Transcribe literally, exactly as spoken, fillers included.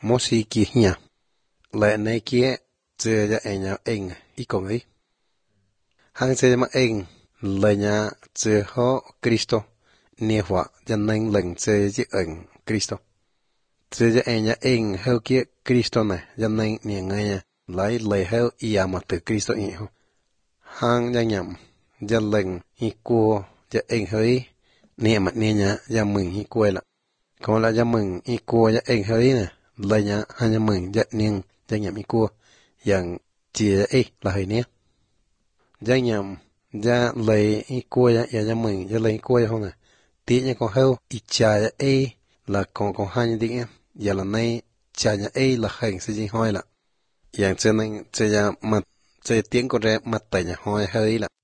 Mosi kia nhà. Lệ này kia chưa cho anh nhà anh ý cùng ấy. Hàng chưa mà anh lệ nhà chưa họ Cristo. Nè hóa cho nên lần chưa cho anh Cristo. Chưa cho anh nhà anh heo kia Cristo này cho nên nè ngay nhà lấy lệ heo ia mà từ Cristo ý hông. Hàng nhà nhầm cho lần ý cua cho anh hơi nè mặt nè nhà cho mừng ý cua là. Còn là cho mừng ý cua cho anh hơi nè. Lời nhá hanya mừng dạ niên dạ nhầm ý cua yang chia ấy là hơi nè dạ nhầm dạ lời ý cua dạ dạ mừng dạ lời ý cua không nè tí nhá con heo ý cha dạ ấy là con con hai như đi em dạ là nay cha dạ ấy là hành sự gì hoi là yang cho nên cho dạ mặt cho tiếng con rẻ mặt tại nhà hoi hơi là